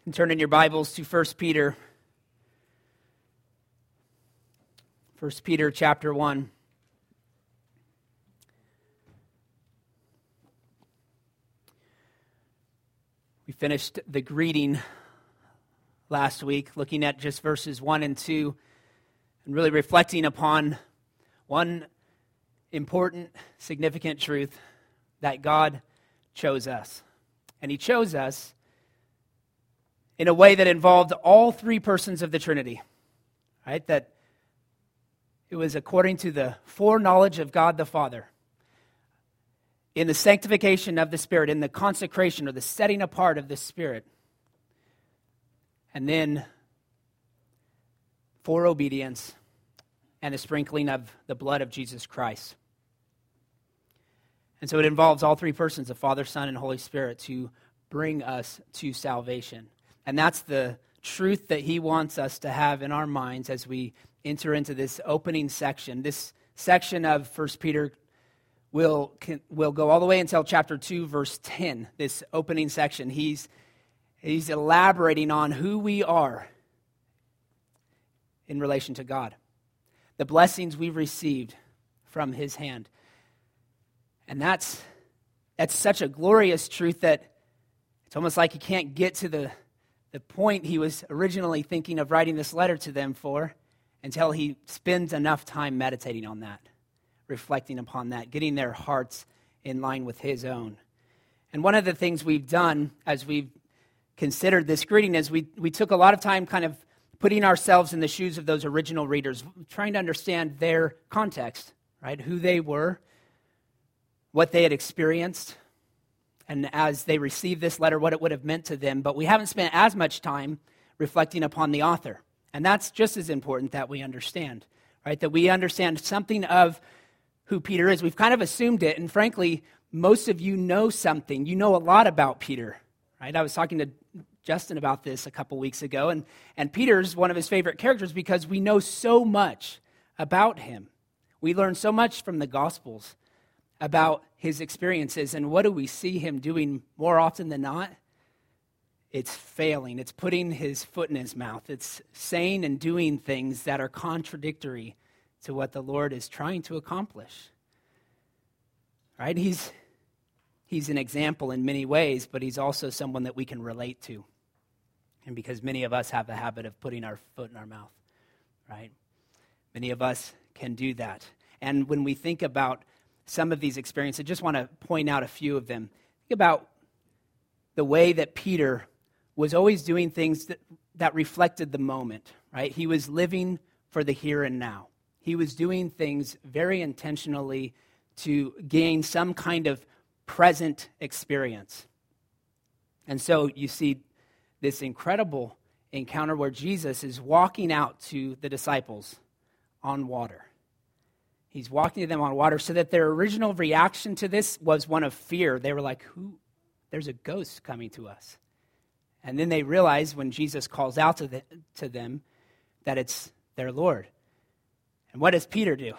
And turn in your Bibles to 1 Peter. 1 Peter chapter 1. We finished the greeting last week, looking at just verses 1 and 2, and really reflecting upon one important, significant truth, that God chose us. And He chose us in a way that involved all three persons of the Trinity, right? That it was according to the foreknowledge of God the Father, in the sanctification of the Spirit, in the consecration or the setting apart of the Spirit, and then for obedience and the sprinkling of the blood of Jesus Christ. And so it involves all three persons, the Father, Son, and Holy Spirit, to bring us to salvation. And that's the truth that He wants us to have in our minds as we enter into this opening section. This section of 1 Peter will go all the way until chapter 2, verse 10, this opening section. He's elaborating on who we are in relation to God, the blessings we've received from His hand. And that's such a glorious truth that it's almost like you can't get to the point he was originally thinking of writing this letter to them for until he spends enough time meditating on that, reflecting upon that, getting their hearts in line with his own. And one of the things we've done as we've considered this greeting is we took a lot of time kind of putting ourselves in the shoes of those original readers, trying to understand their context, right? Who they were, what they had experienced, and as they received this letter, what it would have meant to them. But we haven't spent as much time reflecting upon the author. And that's just as important that we understand, right? That we understand something of who Peter is. We've kind of assumed it, and frankly, most of you know something. You know a lot about Peter, right? I was talking to Justin about this a couple weeks ago, and Peter's one of his favorite characters because we know so much about him. We learn so much from the Gospels about his experiences, and what do we see him doing more often than not? It's failing. It's putting his foot in his mouth. It's saying and doing things that are contradictory to what the Lord is trying to accomplish. Right? He's an example in many ways, but he's also someone that we can relate to. And because many of us have the habit of putting our foot in our mouth, right? Many of us can do that. And when we think about some of these experiences, I just want to point out a few of them. Think about the way that Peter was always doing things that reflected the moment, right? He was living for the here and now. He was doing things very intentionally to gain some kind of present experience. And so you see this incredible encounter where Jesus is walking out to the disciples on water. He's walking to them on water so that their original reaction to this was one of fear. They were like, there's a ghost coming to us. And then they realize when Jesus calls out to them that it's their Lord. And what does Peter do?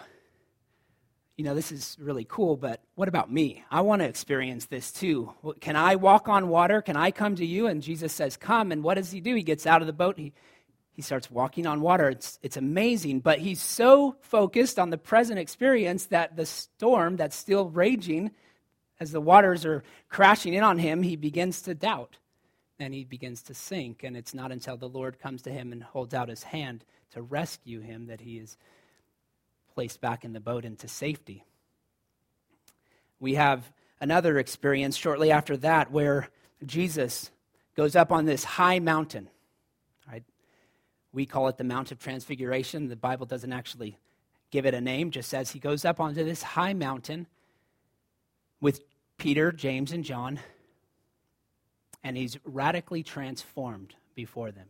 This is really cool, but what about me? I want to experience this too. Can I walk on water? Can I come to you? And Jesus says, come. And what does he do? He gets out of the boat. He starts walking on water. It's amazing, but he's so focused on the present experience that the storm that's still raging, as the waters are crashing in on him, he begins to doubt, and he begins to sink. And it's not until the Lord comes to him and holds out his hand to rescue him that he is placed back in the boat into safety. We have another experience shortly after that where Jesus goes up on this high mountain. Right? We call it the Mount of Transfiguration. The Bible doesn't actually give it a name, just says he goes up onto this high mountain with Peter, James, and John, and he's radically transformed before them.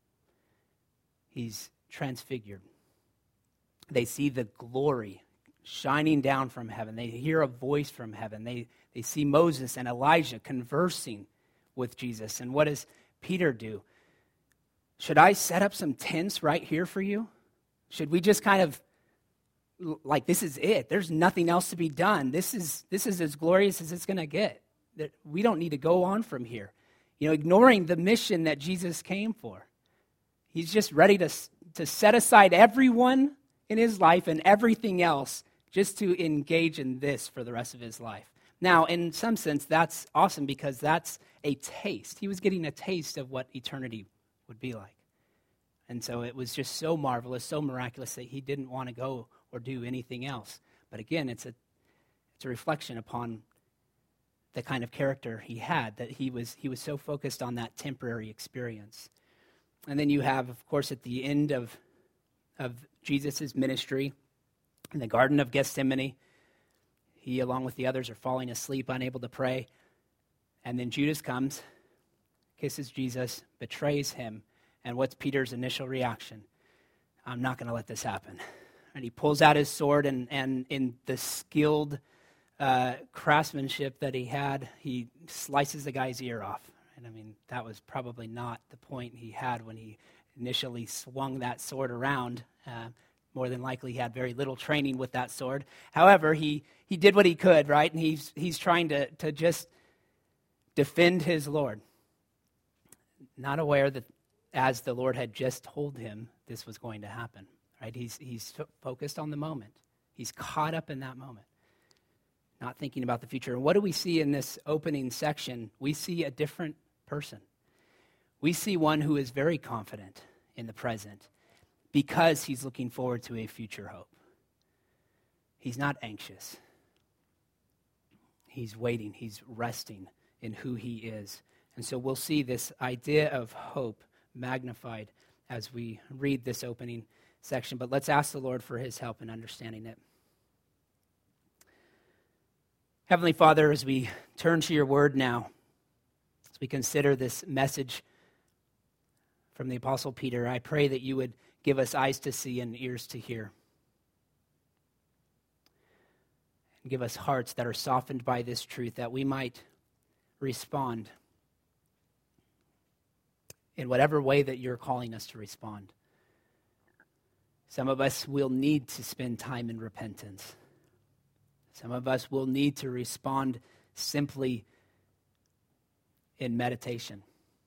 He's transfigured. They see the glory shining down from heaven. They hear a voice from heaven. They see Moses and Elijah conversing with Jesus. And what does Peter do? Should I set up some tents right here for you? Should we just kind of, like, this is it. There's nothing else to be done. This is as glorious as it's going to get. We don't need to go on from here. ignoring the mission that Jesus came for. He's just ready to set aside everyone in his life and everything else just to engage in this for the rest of his life. Now, in some sense, that's awesome because that's a taste. He was getting a taste of what eternity would be like. And so it was just so marvelous, so miraculous that he didn't want to go or do anything else. But again, it's a reflection upon the kind of character he had, that he was so focused on that temporary experience. And then you have, of course, at the end of Jesus' ministry in the Garden of Gethsemane, he, along with the others, are falling asleep, unable to pray. And then Judas comes, kisses Jesus, betrays him. And what's Peter's initial reaction? I'm not going to let this happen. And he pulls out his sword, and in the skilled craftsmanship that he had, he slices the guy's ear off. And I mean, that was probably not the point he had when he initially swung that sword around. More than likely, he had very little training with that sword. However, he did what he could, right? And he's trying to just defend his Lord, not aware that as the Lord had just told him this was going to happen, right? He's focused on the moment. He's caught up in that moment, not thinking about the future. And what do we see in this opening section? We see a different person. We see one who is very confident in the present because he's looking forward to a future hope. He's not anxious. He's waiting. He's resting in who he is. And so we'll see this idea of hope magnified as we read this opening section. But let's ask the Lord for his help in understanding it. Heavenly Father, as we turn to your word now, as we consider this message from the Apostle Peter, I pray that you would give us eyes to see and ears to hear. And give us hearts that are softened by this truth, that we might respond in whatever way that you're calling us to respond. Some of us will need to spend time in repentance. Some of us will need to respond simply in meditation.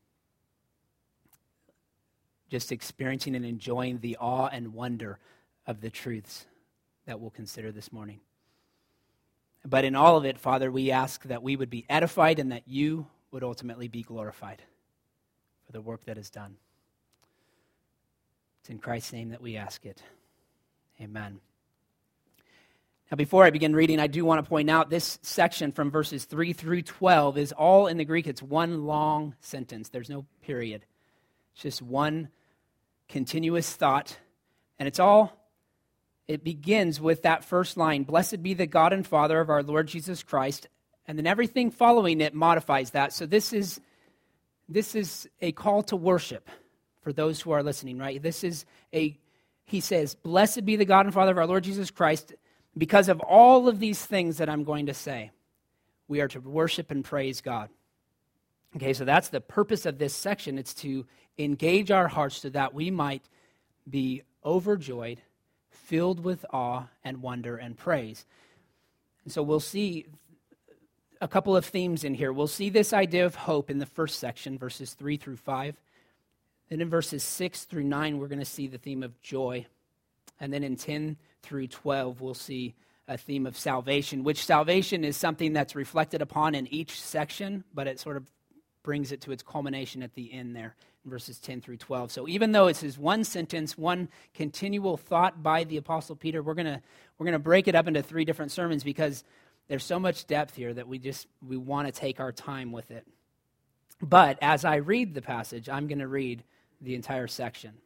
Just experiencing and enjoying the awe and wonder of the truths that we'll consider this morning. But in all of it, Father, we ask that we would be edified and that you would ultimately be glorified for the work that is done. It's in Christ's name that we ask it. Amen. Now, before I begin reading, I do want to point out this section from verses 3 through 12 is all in the Greek. It's one long sentence. There's no period. It's just one continuous thought. And it begins with that first line, "Blessed be the God and Father of our Lord Jesus Christ." And then everything following it modifies that. So this is a call to worship for those who are listening, right? He says, "Blessed be the God and Father of our Lord Jesus Christ." Because of all of these things that I'm going to say, we are to worship and praise God. Okay, so that's the purpose of this section. It's to engage our hearts so that we might be overjoyed, filled with awe and wonder and praise. And so we'll see a couple of themes in here. We'll see this idea of hope in the first section, verses 3 through 5. Then in verses 6 through 9, we're going to see the theme of joy. And then in 10 through 12, we'll see a theme of salvation, which salvation is something that's reflected upon in each section, but it sort of brings it to its culmination at the end there, in verses 10 through 12. So even though it's his one sentence, one continual thought by the Apostle Peter, we're gonna break it up into 3 different sermons because there's so much depth here that we want to take our time with it. But as I read the passage, I'm going to read the entire section.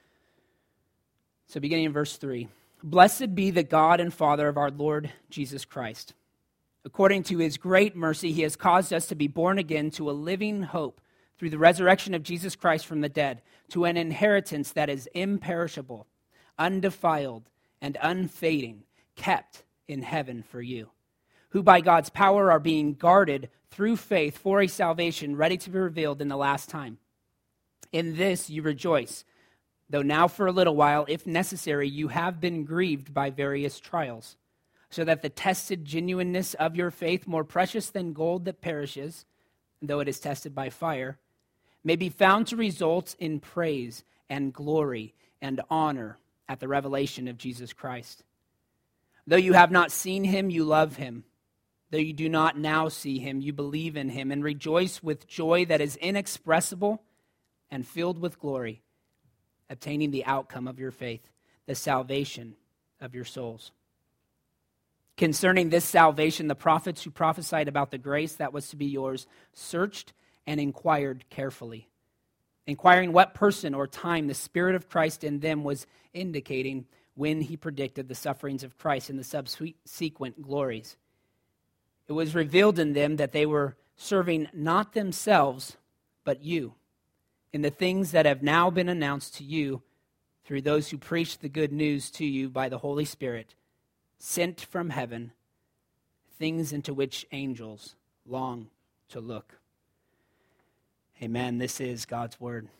So beginning in verse 3, "Blessed be the God and Father of our Lord Jesus Christ. According to his great mercy, he has caused us to be born again to a living hope through the resurrection of Jesus Christ from the dead, to an inheritance that is imperishable, undefiled, and unfading, kept in heaven for you, who by God's power are being guarded through faith for a salvation ready to be revealed in the last time. In this you rejoice, though now for a little while, if necessary, you have been grieved by various trials, so that the tested genuineness of your faith, more precious than gold that perishes, though it is tested by fire, may be found to result in praise and glory and honor at the revelation of Jesus Christ. Though you have not seen him, you love him. Though you do not now see him, you believe in him and rejoice with joy that is inexpressible and filled with glory, obtaining the outcome of your faith, the salvation of your souls. Concerning this salvation, the prophets who prophesied about the grace that was to be yours searched and inquired carefully, inquiring what person or time the Spirit of Christ in them was indicating when he predicted the sufferings of Christ and the subsequent glories. It was revealed in them that they were serving not themselves, but you, in the things that have now been announced to you through those who preach the good news to you by the Holy Spirit, sent from heaven, things into which angels long to look. Amen. This is God's word.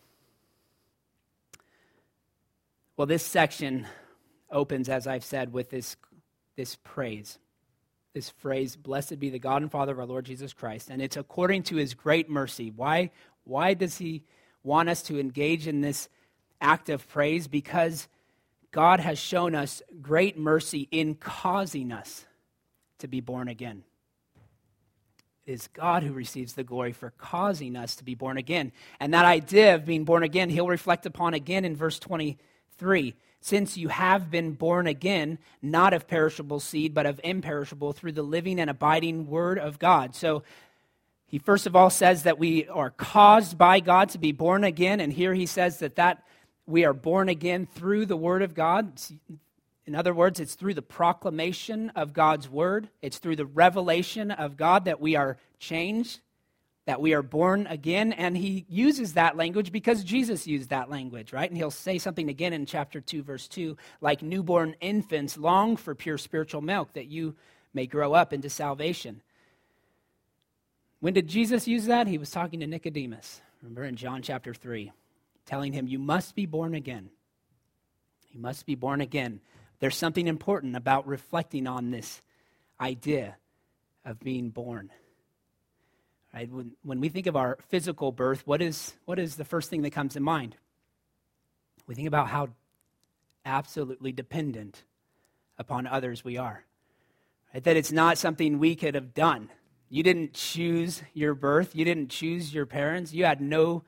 Well, this section opens, as I've said, with this praise. This phrase, "Blessed be the God and Father of our Lord Jesus Christ." And it's according to his great mercy. Why does he want us to engage in this act of praise? Because God has shown us great mercy in causing us to be born again. It is God who receives the glory for causing us to be born again. And that idea of being born again, he'll reflect upon again in verse 23. Since you have been born again, not of perishable seed, but of imperishable, through the living and abiding word of God. So he first of all says that we are caused by God to be born again. And here he says that we are born again through the word of God. In other words, it's through the proclamation of God's word. It's through the revelation of God that we are changed, that we are born again. And he uses that language because Jesus used that language, right? And he'll say something again in chapter 2, verse 2, like newborn infants long for pure spiritual milk, that you may grow up into salvation. When did Jesus use that? He was talking to Nicodemus. Remember in John chapter 3, telling him, you must be born again. You must be born again. There's something important about reflecting on this idea of being born. Right? When we think of our physical birth, what is the first thing that comes to mind? We think about how absolutely dependent upon others we are. Right? That it's not something we could have done. You didn't choose your birth. You didn't choose your parents. You had no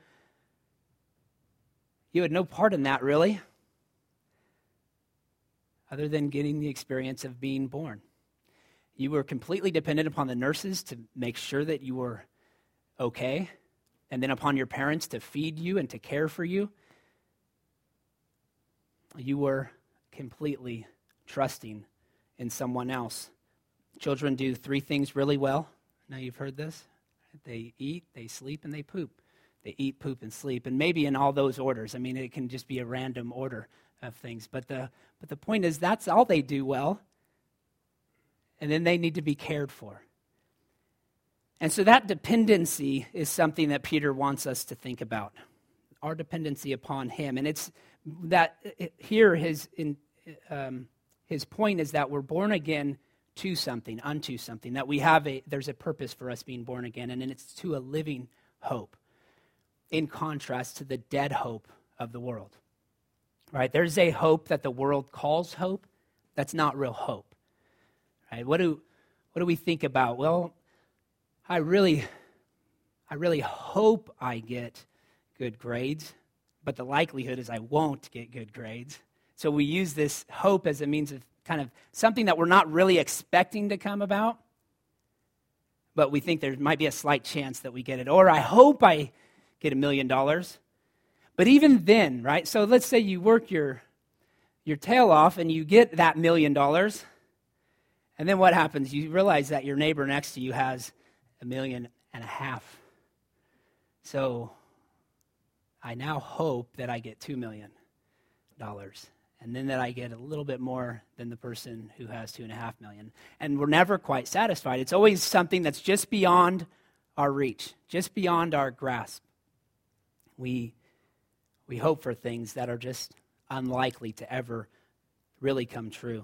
part in that, really, other than getting the experience of being born. You were completely dependent upon the nurses to make sure that you were okay, and then upon your parents to feed you and to care for you. You were completely trusting in someone else. Children do 3 things really well. Now you've heard this. They eat, they sleep, and they poop. They eat, poop, and sleep, and maybe in all those orders. I mean, it can just be a random order of things. But the point is, that's all they do well, and then they need to be cared for. And so that dependency is something that Peter wants us to think about, our dependency upon him. And it's that here his point is that we're born again to something, unto something, that there's a purpose for us being born again, and it's to a living hope, in contrast to the dead hope of the world. Right? There's a hope that the world calls hope that's not real hope. Right? What do we think about? Well, I really hope I get good grades, but the likelihood is I won't get good grades. So we use this hope as a means of kind of something that we're not really expecting to come about, but we think there might be a slight chance that we get it. Or I hope I get $1 million. But even then, right? So let's say you work your tail off and you get that $1 million. And then what happens? You realize that your neighbor next to you has $1.5 million. So I now hope that I get $2 million. And then that I get a little bit more than the person who has $2.5 million. And we're never quite satisfied. It's always something that's just beyond our reach, just beyond our grasp. We hope for things that are just unlikely to ever really come true.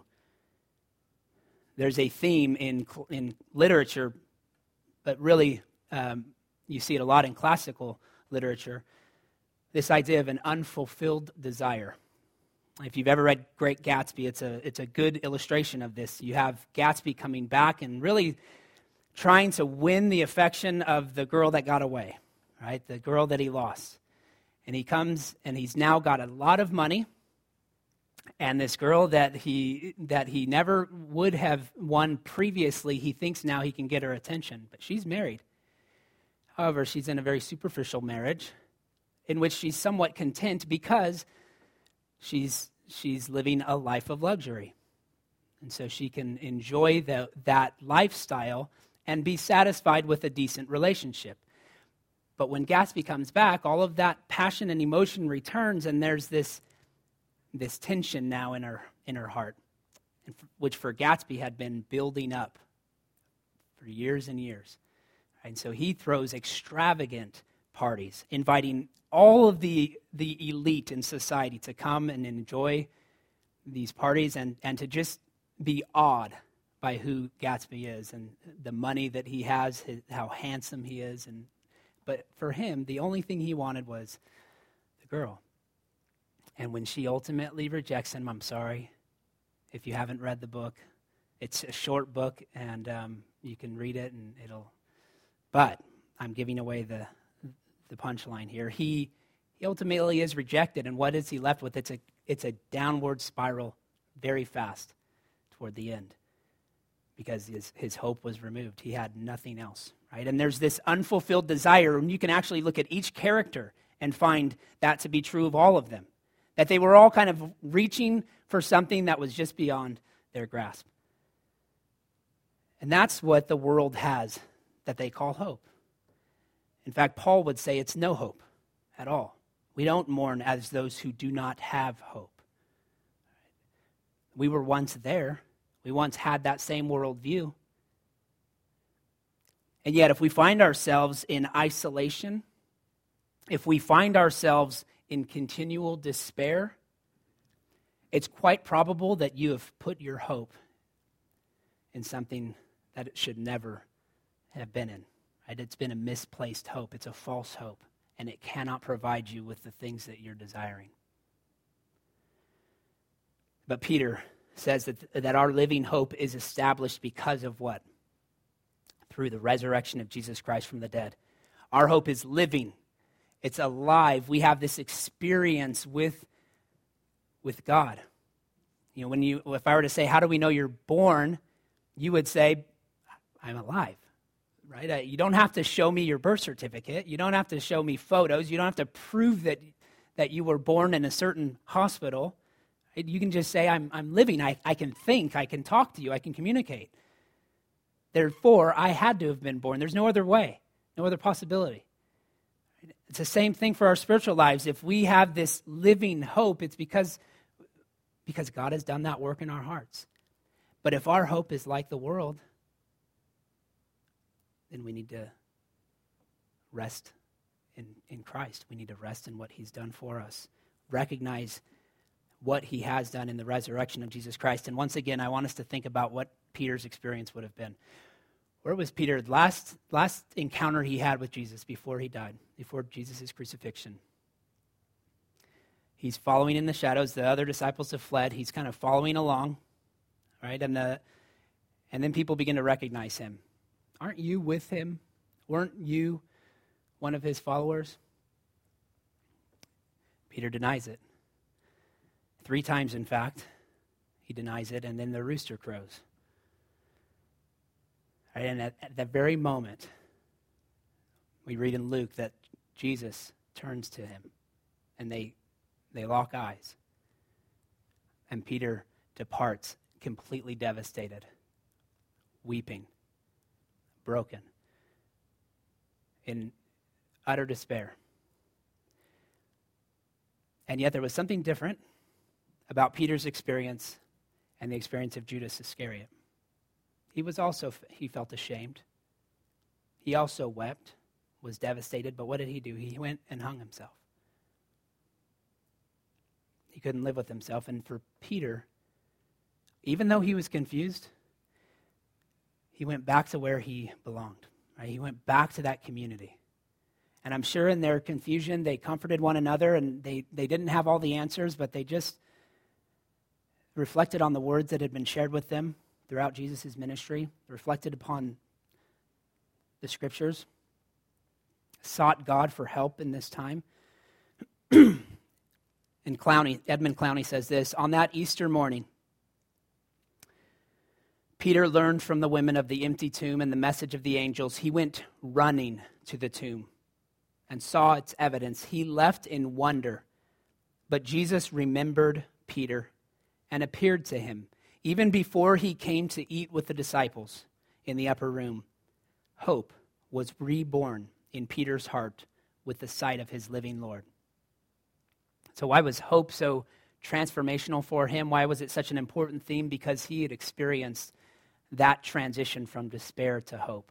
There's a theme in literature, but really You see it a lot in classical literature, this idea of an unfulfilled desire. If you've ever read Great Gatsby, it's a good illustration of this. You have Gatsby coming back and really trying to win the affection of the girl that got away, right? The girl that he lost. And he comes and he's now got a lot of money. And this girl that he never would have won previously, he thinks now he can get her attention. But she's married. However, she's in a very superficial marriage in which she's somewhat content because she's living a life of luxury. And so she can enjoy that lifestyle and be satisfied with a decent relationship. But when Gatsby comes back, all of that passion and emotion returns, and there's this tension now in her heart, which for Gatsby had been building up for years and years. And so he throws extravagant parties, inviting all of the elite in society to come and enjoy these parties and to just be awed by who Gatsby is and the money that he has, how handsome he is. But for him, the only thing he wanted was the girl. And when she ultimately rejects him, I'm sorry if you haven't read the book. It's a short book, and you can read it, and But I'm giving away the punchline here. He ultimately is rejected, and what is he left with? It's a downward spiral very fast toward the end because his hope was removed. He had nothing else, right? And there's this unfulfilled desire, and you can actually look at each character and find that to be true of all of them. That they were all kind of reaching for something that was just beyond their grasp. And that's what the world has that they call hope. In fact, Paul would say it's no hope at all. We don't mourn as those who do not have hope. We were once there. We once had that same worldview. And yet, if we find ourselves in isolation, if we find ourselves in continual despair, it's quite probable that you have put your hope in something that it should never have been in. Right? It's been a misplaced hope. It's a false hope, and it cannot provide you with the things that you're desiring. But Peter says that our living hope is established because of what? Through the resurrection of Jesus Christ from the dead. Our hope is living. It's alive. We have this experience with God. You know, if I were to say, how do we know you're born? You would say, I'm alive, right? You don't have to show me your birth certificate. You don't have to show me photos. You don't have to prove that you were born in a certain hospital. You can just say, I'm living. I can think. I can talk to you. I can communicate. Therefore, I had to have been born. There's no other way, no other possibility. It's the same thing for our spiritual lives. If we have this living hope, it's because God has done that work in our hearts. But if our hope is like the world, then we need to rest in Christ. We need to rest in what he's done for us. Recognize what he has done in the resurrection of Jesus Christ. And once again, I want us to think about what Peter's experience would have been. Where was Peter? Last encounter he had with Jesus before he died, before Jesus' crucifixion. He's following in the shadows. The other disciples have fled. He's kind of following along, right? And then people begin to recognize him. Aren't you with him? Weren't you one of his followers? Peter denies it. 3 times, in fact, he denies it, and then the rooster crows. Right, and at that very moment, we read in Luke that Jesus turns to him, and they lock eyes. And Peter departs completely devastated, weeping, broken, in utter despair. And yet there was something different about Peter's experience and the experience of Judas Iscariot. He felt ashamed. He also wept, was devastated, but what did he do? He went and hung himself. He couldn't live with himself. And for Peter, even though he was confused, he went back to where he belonged. Right? He went back to that community. And I'm sure in their confusion, they comforted one another, and they didn't have all the answers, but they just reflected on the words that had been shared with them throughout Jesus' ministry, reflected upon the scriptures, sought God for help in this time. And Edmund Clowney says this: on that Easter morning, Peter learned from the women of the empty tomb and the message of the angels. He went running to the tomb and saw its evidence. He left in wonder, but Jesus remembered Peter and appeared to him even before he came to eat with the disciples in the upper room. Hope was reborn in Peter's heart with the sight of his living Lord. So why was hope so transformational for him? Why was it such an important theme? Because he had experienced that transition from despair to hope.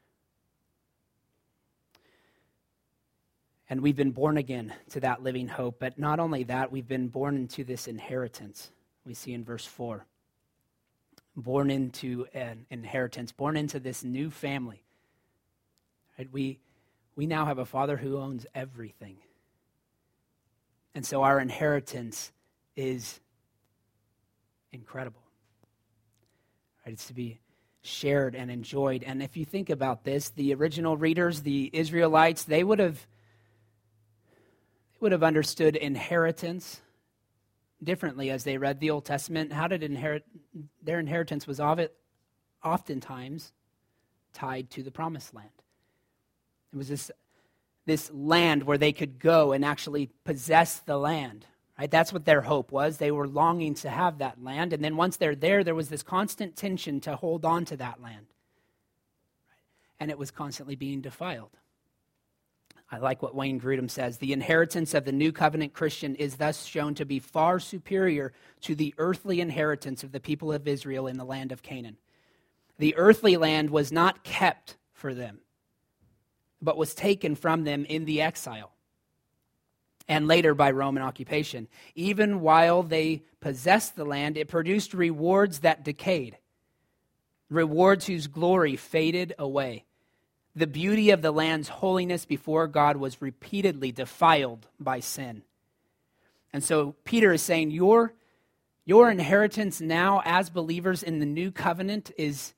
And we've been born again to that living hope. But not only that, we've been born into this inheritance. We see in verse 4. Born into an inheritance, born into this new family. Right? We now have a Father who owns everything. And so our inheritance is incredible. Right? It's to be shared and enjoyed. And if you think about this, the original readers, the Israelites, they would have understood inheritance differently as they read the Old Testament. How did their inheritance was oftentimes tied to the promised land. It was this land where they could go and actually possess the land. Right? That's what their hope was. They were longing to have that land. And then once they're there was this constant tension to hold on to that land. And it was constantly being defiled. I like what Wayne Grudem says. The inheritance of the New Covenant Christian is thus shown to be far superior to the earthly inheritance of the people of Israel in the land of Canaan. The earthly land was not kept for them, but was taken from them in the exile, and later by Roman occupation. Even while they possessed the land, it produced rewards that decayed, rewards whose glory faded away. The beauty of the land's holiness before God was repeatedly defiled by sin. And so Peter is saying, your inheritance now as believers in the new covenant is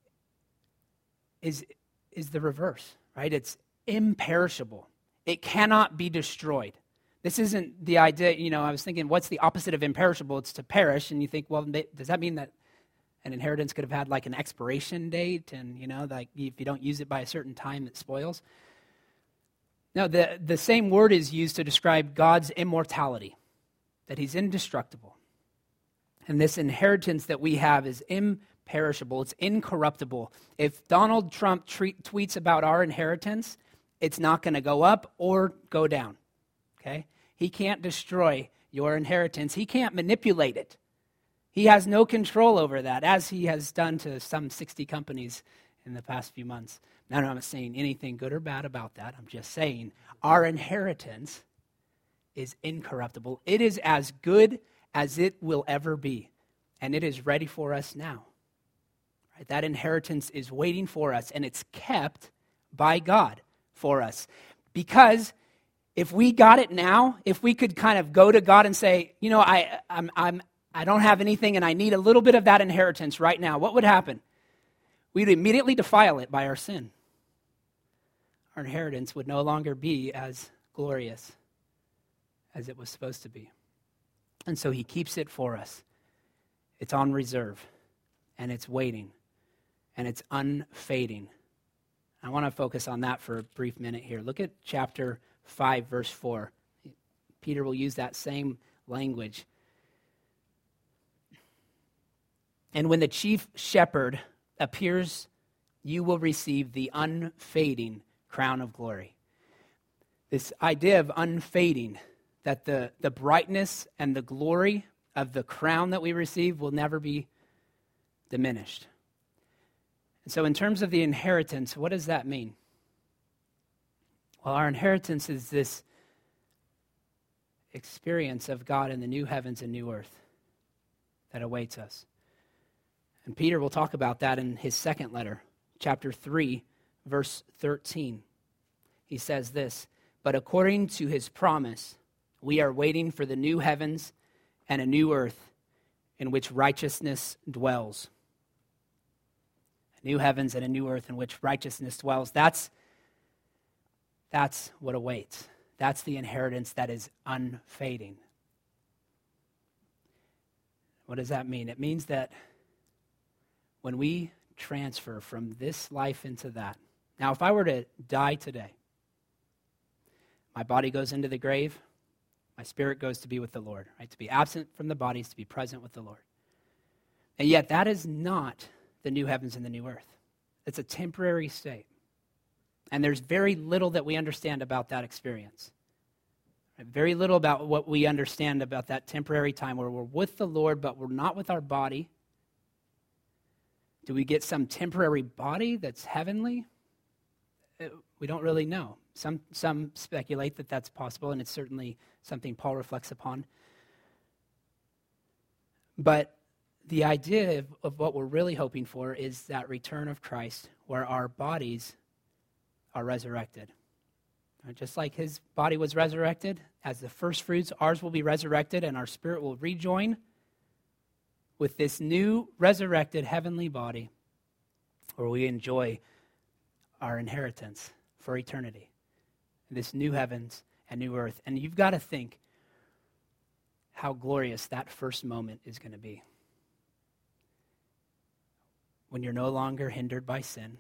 the reverse, right? It's imperishable. It cannot be destroyed. This isn't the idea, I was thinking, what's the opposite of imperishable? It's to perish. And you think, well, does that mean that an inheritance could have had like an expiration date and, like if you don't use it by a certain time, it spoils? No, the same word is used to describe God's immortality, that he's indestructible. And this inheritance that we have is imperishable. It's incorruptible. If Donald Trump tweets about our inheritance, it's not going to go up or go down. Okay? He can't destroy your inheritance. He can't manipulate it. He has no control over that, as he has done to some 60 companies in the past few months. Now, I'm not saying anything good or bad about that. I'm just saying our inheritance is incorruptible. It is as good as it will ever be, and it is ready for us now. Right? That inheritance is waiting for us, and it's kept by God for us. Because if we got it now, if we could kind of go to God and say, I don't have anything and I need a little bit of that inheritance right now, what would happen? We'd immediately defile it by our sin. Our inheritance would no longer be as glorious as it was supposed to be. And so he keeps it for us. It's on reserve, and it's waiting, and it's unfading. I want to focus on that for a brief minute here. Look at chapter 5, verse 4. Peter will use that same language. And when the chief shepherd appears, you will receive the unfading crown of glory. This idea of unfading, that the brightness and the glory of the crown that we receive will never be diminished. And so in terms of the inheritance, what does that mean? Well, our inheritance is this experience of God in the new heavens and new earth that awaits us. And Peter will talk about that in his second letter, chapter 3, verse 13. he says this, "But according to his promise, we are waiting for the new heavens and a new earth in which righteousness dwells." A new heavens and a new earth in which righteousness dwells. That's what awaits. That's the inheritance that is unfading. What does that mean? It means that when we transfer from this life into that. Now, if I were to die today, my body goes into the grave, my spirit goes to be with the Lord, right? To be absent from the body is to be present with the Lord. And yet that is not the new heavens and the new earth. It's a temporary state. And there's very little that we understand about that experience. Right? Very little about what we understand about that temporary time where we're with the Lord, but we're not with our body. Do we get some temporary body that's heavenly? We don't really know. Some speculate that that's possible, and it's certainly something Paul reflects upon. But the idea of what we're really hoping for is that return of Christ, where our bodies are resurrected. Just like his body was resurrected, as the first fruits, ours will be resurrected, and our spirit will rejoin with this new resurrected heavenly body, where we enjoy our inheritance for eternity. This new heavens and new earth. And you've got to think how glorious that first moment is going to be. When you're no longer hindered by sin.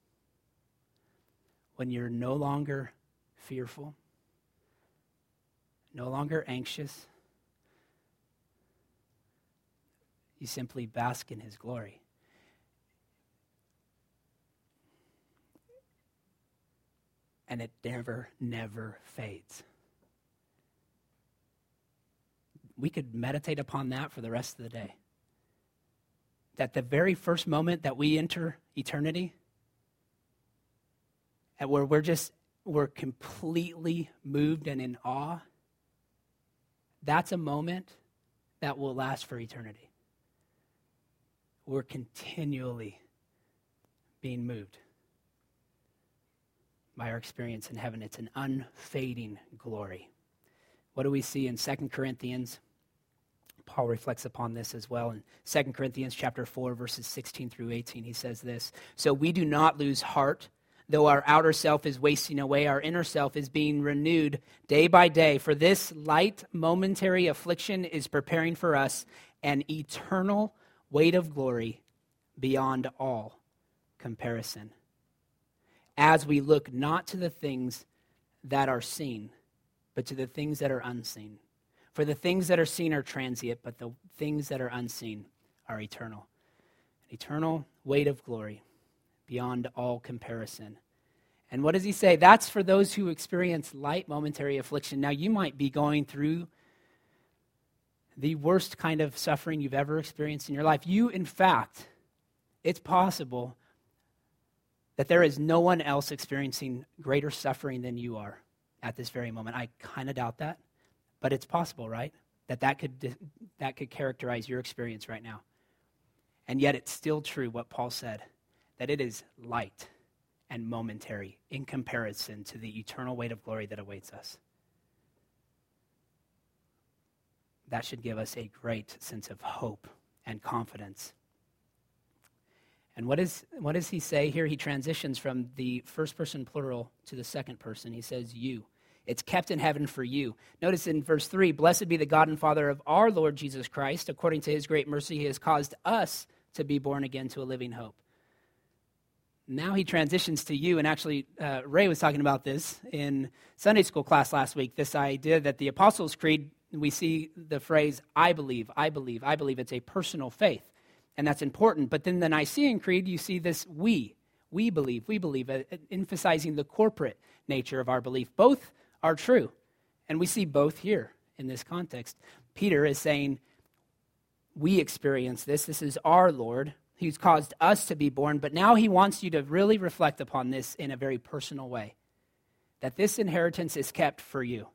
When you're no longer fearful. No longer anxious. You simply bask in his glory. And it never fades. We could meditate upon that for the rest of the day. That the very first moment that we enter eternity, and where we're completely moved and in awe, that's a moment that will last for eternity. We're continually being moved by our experience in heaven. It's an unfading glory. What do we see in 2 Corinthians? Paul reflects upon this as well. In 2 Corinthians chapter 4, verses 16 through 18, he says this, "So we do not lose heart, though our outer self is wasting away, our inner self is being renewed day by day. For this light momentary affliction is preparing for us an eternal weight of glory beyond all comparison. As we look not to the things that are seen, but to the things that are unseen. For the things that are seen are transient, but the things that are unseen are eternal." An eternal weight of glory beyond all comparison. And what does he say? That's for those who experience light momentary affliction. Now, you might be going through the worst kind of suffering you've ever experienced in your life. In fact, it's possible that there is no one else experiencing greater suffering than you are at this very moment. I kind of doubt that, but it's possible, right? That could characterize your experience right now. And yet it's still true what Paul said, that it is light and momentary in comparison to the eternal weight of glory that awaits us. That should give us a great sense of hope and confidence. And what does he say here? He transitions from the first person plural to the second person. He says, you. It's kept in heaven for you. Notice in verse 3, "Blessed be the God and Father of our Lord Jesus Christ. According to his great mercy, he has caused us to be born again to a living hope." Now he transitions to you, and actually Ray was talking about this in Sunday school class last week, this idea that the Apostles' Creed, we see the phrase, I believe, I believe, I believe. It's a personal faith. And that's important. But then the Nicene Creed, you see this we believe, emphasizing the corporate nature of our belief. Both are true. And we see both here in this context. Peter is saying, we experience this. This is our Lord who's caused us to be born. But now he wants you to really reflect upon this in a very personal way. That this inheritance is kept for you.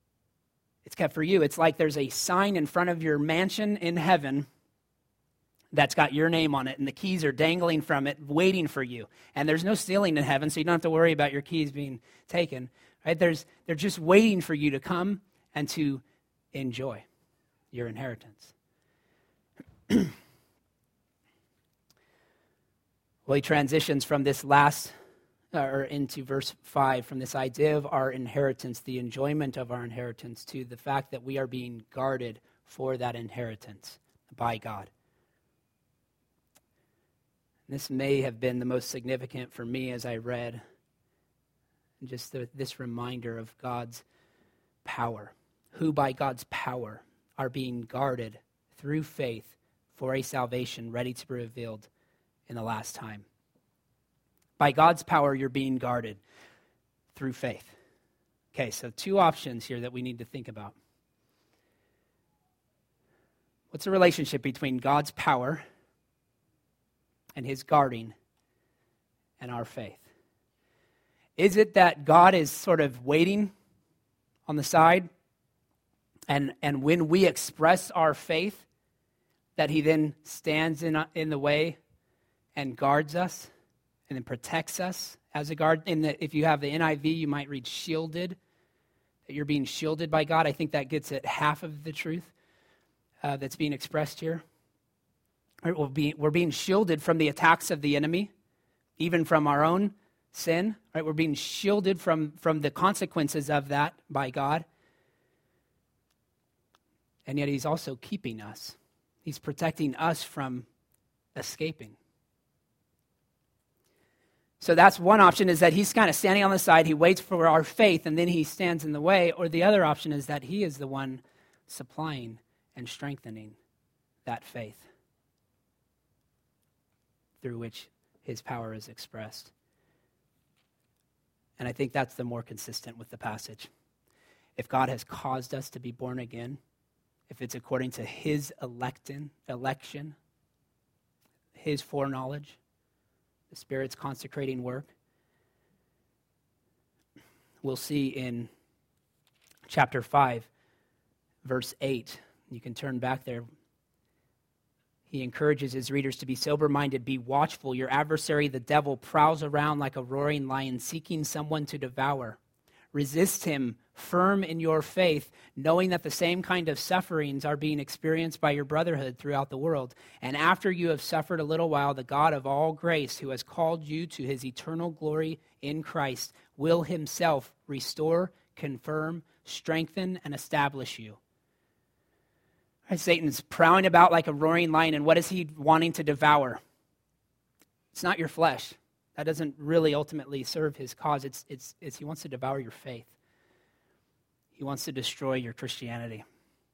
It's kept for you. It's like there's a sign in front of your mansion in heaven that's got your name on it, and the keys are dangling from it, waiting for you. And there's no stealing in heaven, so you don't have to worry about your keys being taken. Right? They're just waiting for you to come and to enjoy your inheritance. Well, he transitions from this into verse 5, from this idea of our inheritance, the enjoyment of our inheritance, to the fact that we are being guarded for that inheritance by God. This may have been the most significant for me as I read, just this reminder of God's power, who by God's power are being guarded through faith for a salvation ready to be revealed in the last time. By God's power, you're being guarded through faith. Okay, so two options here that we need to think about. What's the relationship between God's power and his guarding and our faith? Is it that God is sort of waiting on the side, and when we express our faith, that he then stands in the way and guards us and then protects us as a guard? If you have the NIV, you might read shielded, that you're being shielded by God. I think that gets at half of the truth that's being expressed here. We're being shielded from the attacks of the enemy, even from our own sin. Right? We're being shielded from the consequences of that by God. And yet he's also keeping us. He's protecting us from escaping. So that's one option, is that he's kind of standing on the side, he waits for our faith, and then he stands in the way. Or the other option is that he is the one supplying and strengthening that faith through which his power is expressed. And I think that's the more consistent with the passage. If God has caused us to be born again, if it's according to his election, his foreknowledge, the Spirit's consecrating work, we'll see in chapter 5, verse 8. You can turn back there. He encourages his readers to be sober-minded, be watchful. Your adversary, the devil, prowls around like a roaring lion, seeking someone to devour. Resist him, firm in your faith, knowing that the same kind of sufferings are being experienced by your brotherhood throughout the world. And after you have suffered a little while, the God of all grace, who has called you to his eternal glory in Christ, will himself restore, confirm, strengthen, and establish you. Right, Satan's prowling about like a roaring lion, and what is he wanting to devour? It's not your flesh. That doesn't really ultimately serve his cause. It's he wants to devour your faith. He wants to destroy your Christianity.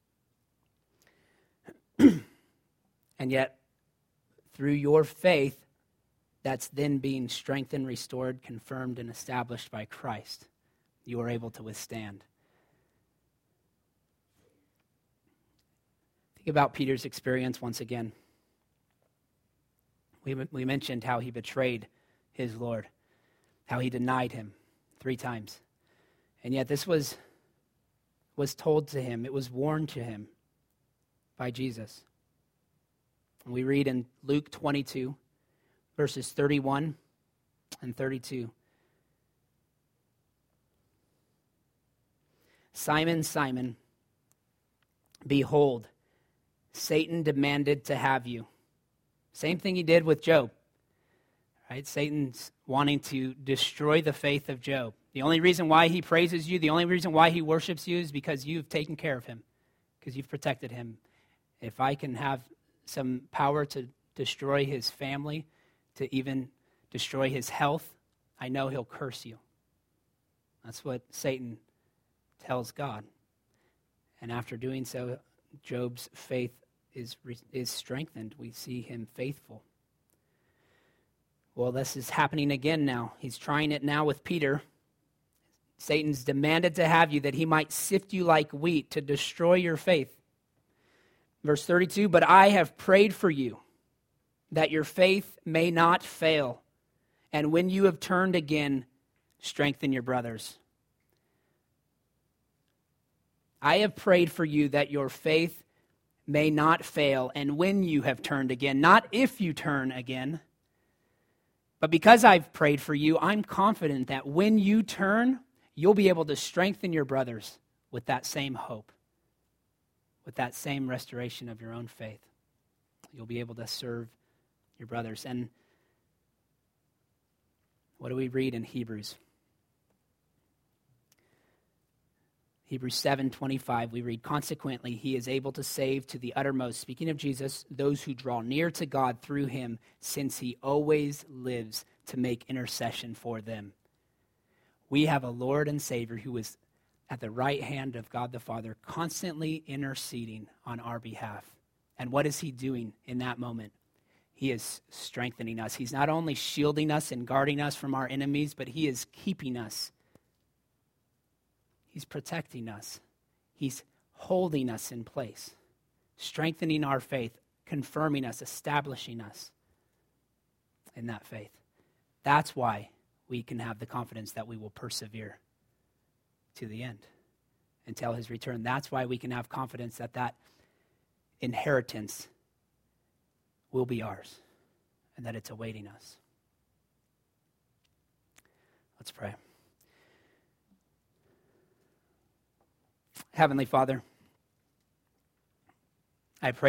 And yet, through your faith, that's then being strengthened, restored, confirmed, and established by Christ, you are able to withstand. Think about Peter's experience once again. We mentioned how he betrayed his Lord, how he denied him 3 times. And yet this was told to him, it was warned to him by Jesus. And we read in Luke 22, verses 31 and 32. Simon, Simon, behold, Satan demanded to have you. Same thing he did with Job. Right? Satan's wanting to destroy the faith of Job. The only reason why he praises you, the only reason why he worships you is because you've taken care of him, because you've protected him. If I can have some power to destroy his family, to even destroy his health, I know he'll curse you. That's what Satan tells God. And after doing so, Job's faith is strengthened. We see him faithful. Well, this is happening again now. He's trying it now with Peter. Satan's demanded to have you that he might sift you like wheat, to destroy your faith. Verse 32, but I have prayed for you that your faith may not fail. And when you have turned again, strengthen your brothers. I have prayed for you that your faith may not fail, and when you have turned again, not if you turn again. But because I've prayed for you, I'm confident that when you turn, you'll be able to strengthen your brothers with that same hope, with that same restoration of your own faith. You'll be able to serve your brothers. And what do we read in Hebrews? Hebrews 7:25, we read, consequently, he is able to save to the uttermost, speaking of Jesus, those who draw near to God through him, since he always lives to make intercession for them. We have a Lord and Savior who is at the right hand of God the Father, constantly interceding on our behalf. And what is he doing in that moment? He is strengthening us. He's not only shielding us and guarding us from our enemies, but he is keeping us. He's protecting us. He's holding us in place, strengthening our faith, confirming us, establishing us in that faith. That's why we can have the confidence that we will persevere to the end until his return. That's why we can have confidence that that inheritance will be ours and that it's awaiting us. Let's pray. Heavenly Father, I pray